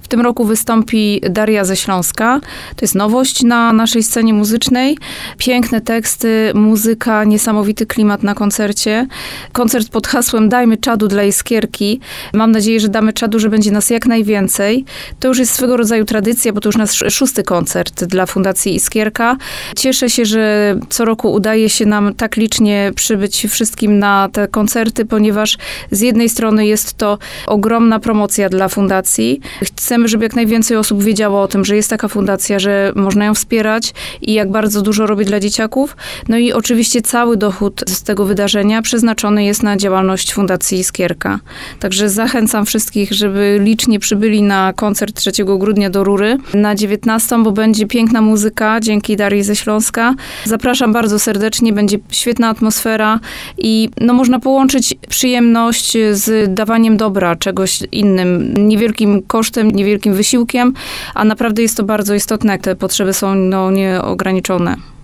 W tym roku wystąpi Daria ze Śląska. To jest nowość na naszej scenie muzycznej. Piękne teksty, muzyka, niesamowity klimat na koncercie. Koncert pod hasłem Dajmy czadu dla Iskierki. Mam nadzieję, że damy czadu, że będzie nas jak najwięcej. To już jest swego rodzaju tradycja, bo to już nasz 6. koncert dla Fundacji Iskierka. Cieszę się, że co roku udaje się nam tak licznie przybyć wszystkim na te koncerty, ponieważ z jednej strony jest to ogromna promocja dla fundacji. Chcemy, żeby jak najwięcej osób wiedziało o tym, że jest taka fundacja, że można ją wspierać i jak bardzo dużo robi dla dzieciaków. No i oczywiście cały dochód z tego wydarzenia przeznaczony jest na działalność Fundacji Iskierka. Także zachęcam wszystkich, żeby licznie przybyli na koncert 3 grudnia do Rury na 19, bo będzie piękna muzyka dzięki Darii ze Śląska. Zapraszam bardzo serdecznie, będzie świetna atmosfera i można połączyć przyjemność z dawaniem dobra czegoś innym, niewielkim kosztem, niewielkim wysiłkiem, a naprawdę jest to bardzo istotne, te potrzeby są nieograniczone.